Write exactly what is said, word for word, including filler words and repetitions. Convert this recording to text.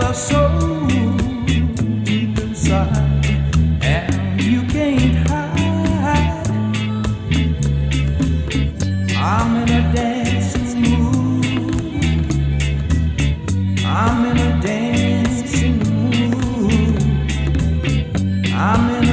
your soul deep inside, and you can't hide. I'm in a dancing mood. I'm in a dancing mood. I'm in